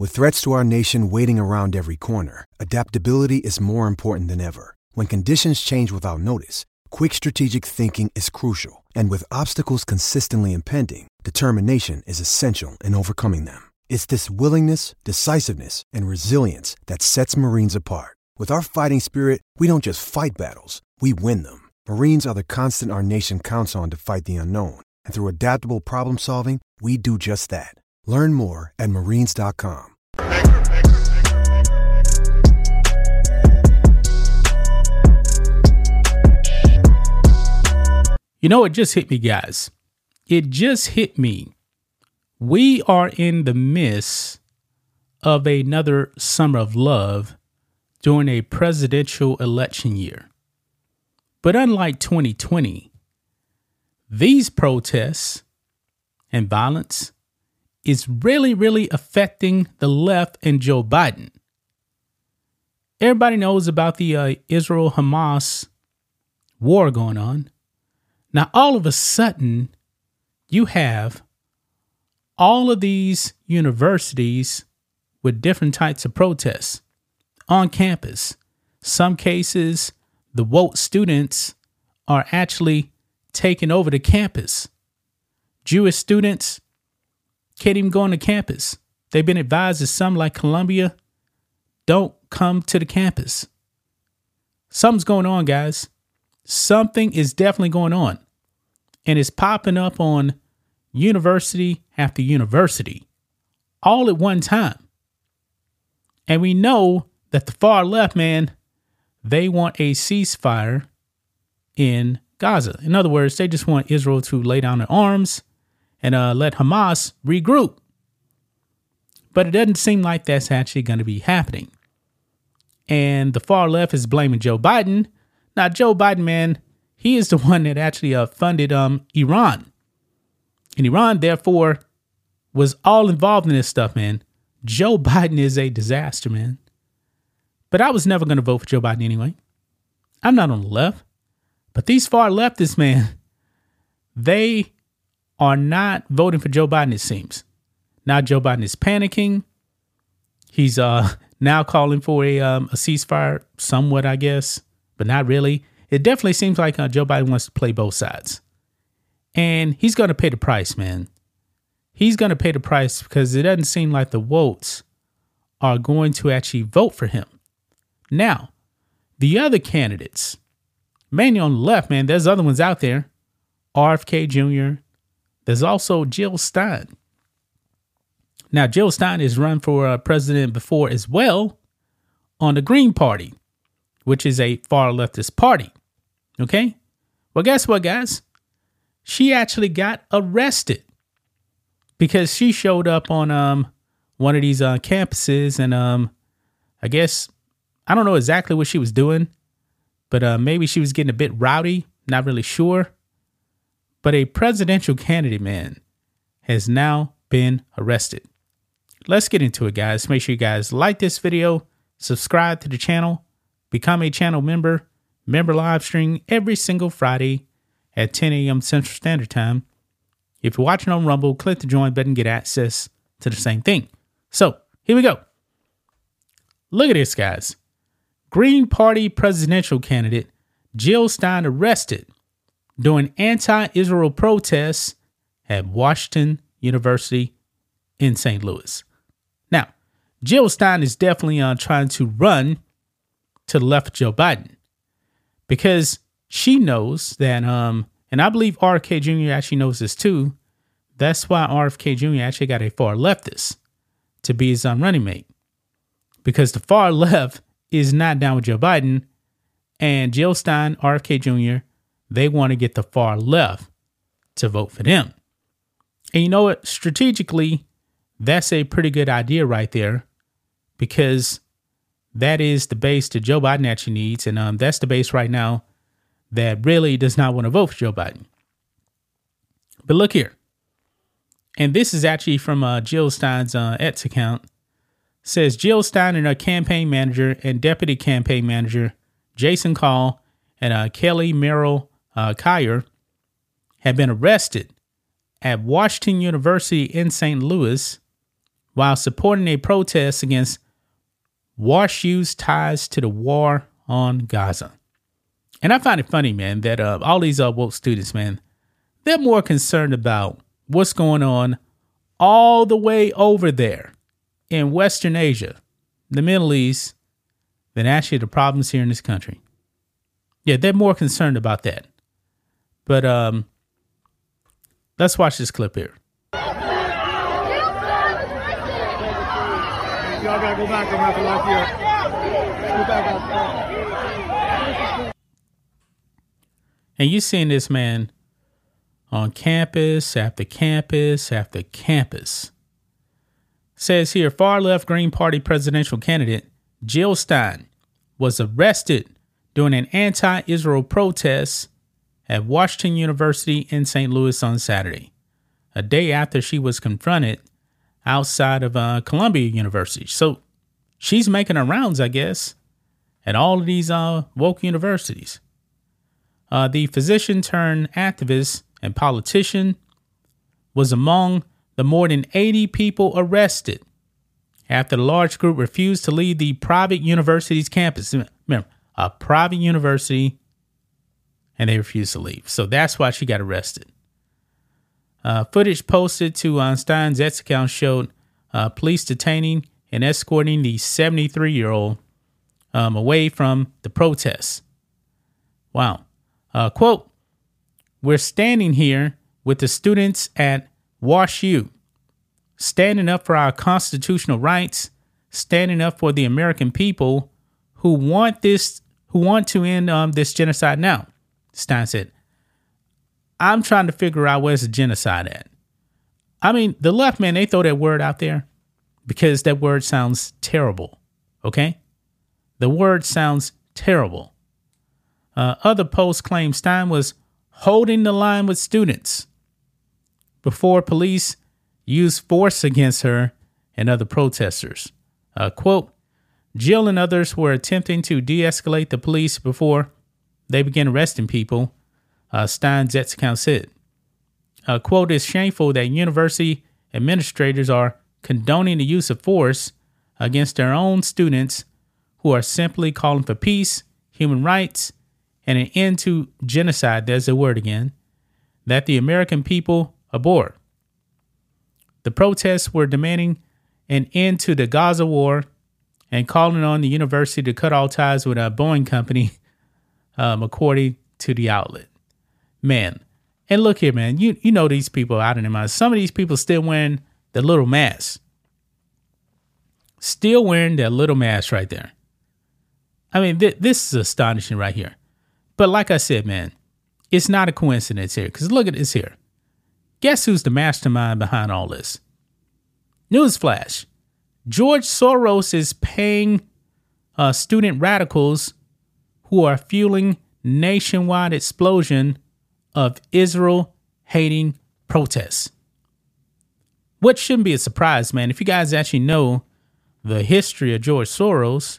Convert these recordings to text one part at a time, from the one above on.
With threats to our nation waiting around every corner, adaptability is more important than ever. When conditions change without notice, quick strategic thinking is crucial. And with obstacles consistently impending, determination is essential in overcoming them. It's this willingness, decisiveness, and resilience that sets Marines apart. With our fighting spirit, we don't just fight battles, we win them. Marines are the constant our nation counts on to fight the unknown. And through adaptable problem solving, we do just that. Learn more at marines.com. You know, it just hit me, guys. It just hit me. We are in the midst of another summer of love during a presidential election year. But unlike 2020, these protests and violence is really affecting the left and Joe Biden. Everybody knows about the Israel-Hamas war going on. Now, all of a sudden, you have all of these universities with different types of protests on campus. Some cases, the woke students are actually taking over the campus. Jewish students can't even go on the campus. They've been advised that some, like Columbia, don't come to the campus. Something's going on, guys. Something is definitely going on. And it's popping up on university after university, all at one time. And we know that the far left, man, they want a ceasefire in Gaza. In other words, they just want Israel to lay down their arms and let Hamas regroup. But it doesn't seem like that's actually going to be happening. And the far left is blaming Joe Biden. Now, Joe Biden, man, he is the one that actually funded Iran. And Iran, therefore, was all involved in this stuff, man. Joe Biden is a disaster, man. But I was never going to vote for Joe Biden anyway. I'm not on the left. But these far leftists, man, they are not voting for Joe Biden, it seems. Now Joe Biden is panicking. He's now calling for a ceasefire somewhat, I guess, but not really. It definitely seems like Joe Biden wants to play both sides. And he's going to pay the price, man. He's going to pay the price because it doesn't seem like the votes are going to actually vote for him. Now, the other candidates, mainly on the left, man, there's other ones out there. RFK Jr. There's also Jill Stein. Now, Jill Stein has run for president before as well on the Green Party, which is a far leftist party. Okay? Well, guess what, guys? She actually got arrested because she showed up on one of these campuses and I guess, I don't know exactly what she was doing, but maybe she was getting a bit rowdy. Not really sure. But a presidential candidate, man, has now been arrested. Let's get into it, guys. Make sure you guys like this video, subscribe to the channel, become a channel member, live stream every single Friday at 10 a.m. Central Standard Time. If you're watching on Rumble, click the join button, get access to the same thing. So here we go. Look at this, guys. Green Party presidential candidate Jill Stein arrested during anti-Israel protests at Washington University in St. Louis. Now, Jill Stein is definitely trying to run to the left of Joe Biden because she knows that, and I believe RFK Jr. actually knows this too. That's why RFK Jr. actually got a far leftist to be his running mate, because the far left is not down with Joe Biden, and Jill Stein, RFK Jr., they want to get the far left to vote for them. And you know what? Strategically, that's a pretty good idea right there, because that is the base that Joe Biden actually needs. And that's the base right now that really does not want to vote for Joe Biden. But look here. And this is actually from Jill Stein's X account. It says Jill Stein and her campaign manager and deputy campaign manager, Jason Call and Kelly Merrill Kyer, have been arrested at Washington University in St. Louis while supporting a protest against WashU's ties to the war on Gaza. And I find it funny, man, that all these woke students, man, they're more concerned about what's going on all the way over there in Western Asia, the Middle East, than actually the problems here in this country. Yeah, they're more concerned about that. But let's watch this clip here. Y'all gotta go back. I'm gonna have to lock you up. Go back outside. And you're seeing this man on campus after campus after campus. Says here, far left Green Party presidential candidate Jill Stein was arrested during an anti-Israel protest at Washington University in St. Louis on Saturday, a day after she was confronted outside of Columbia University. So she's making her rounds, I guess, at all of these woke universities. The physician turned activist and politician was among the more than 80 people arrested after the large group refused to leave the private university's campus. Remember, a private university, and they refused to leave. So that's why she got arrested. Footage posted to Stein's X account showed police detaining and escorting the 73-year-old away from the protests. Wow. Quote, "We're standing here with the students at WashU, standing up for our constitutional rights, standing up for the American people who want to end this genocide now," Stein said. I'm trying to figure out where's the genocide at. I mean, the left, man, they throw that word out there because that word sounds terrible. Okay? The word sounds terrible. Other posts claim Stein was holding the line with students before police used force against her and other protesters. Quote, "Jill and others were attempting to de-escalate the police before they began arresting people," Stein's X account said. Quote, "It's shameful that university administrators are condoning the use of force against their own students who are simply calling for peace, human rights, and an end to genocide," there's the word again, "that the American people abhor. The protests were demanding an end to the Gaza war and calling on the university to cut all ties with a Boeing company," according to the outlet. Man, and look here, man, you know these people out in their minds. Some of these people still wearing the little mask. Still wearing that little mask right there. I mean, this is astonishing right here. But like I said, man, it's not a coincidence here. Because look at this here. Guess who's the mastermind behind all this? Newsflash. George Soros is paying student radicals who are fueling nationwide explosion of Israel-hating protests. What shouldn't be a surprise, man, if you guys actually know the history of George Soros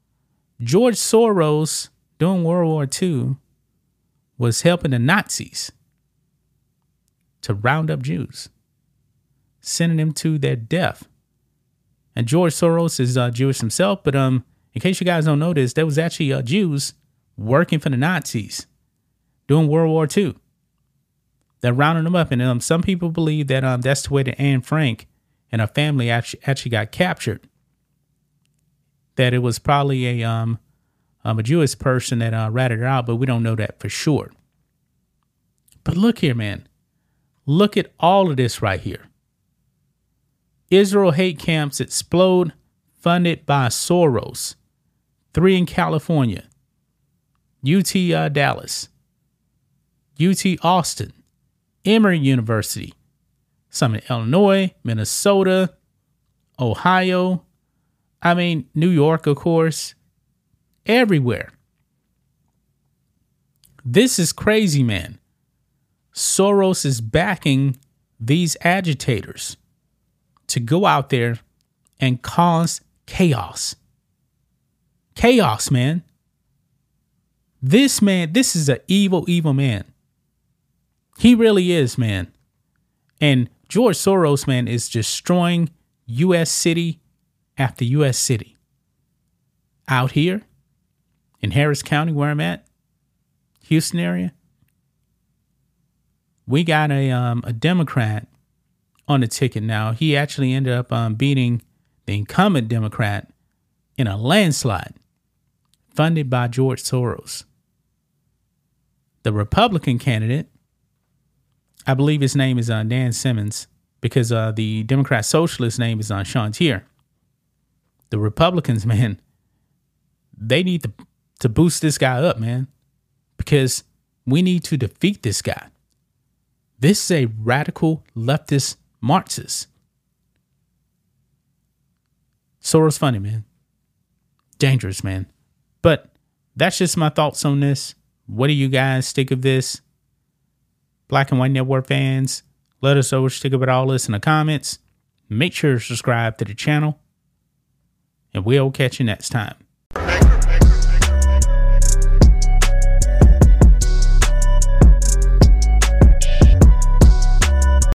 during World War II was helping the Nazis to round up Jews, sending them to their death. And George Soros is Jewish himself, but in case you guys don't know this, there was actually Jews working for the Nazis during World War II. They're rounding them up, and some people believe that that's the way that Anne Frank and her family actually got captured. That it was probably a Jewish person that ratted her out, but we don't know that for sure. But look here, man. Look at all of this right here. Israel hate camps explode, funded by Soros. 3 in California. UT Dallas. UT Austin. Emory University. Some in Illinois, Minnesota, Ohio. I mean, New York, of course. Everywhere. This is crazy, man. Soros is backing these agitators to go out there and cause chaos. Chaos, man. This is an evil, evil man. He really is, man. And George Soros, man, is destroying U.S. city after U.S. city. Out here in Harris County, where I'm at, Houston area, we got a Democrat on the ticket now. He actually ended up beating the incumbent Democrat in a landslide funded by George Soros. The Republican candidate, I believe his name is Dan Simmons, because the Democrat Socialist name is Sean Tier. The Republicans, man, they need to boost this guy up, man, because we need to defeat this guy. This is a radical leftist Marxist. Soros funny, man. Dangerous, man. But that's just my thoughts on this. What do you guys think of this? Black and White Network fans, let us know what you think about all this in the comments. Make sure to subscribe to the channel, and we'll catch you next time.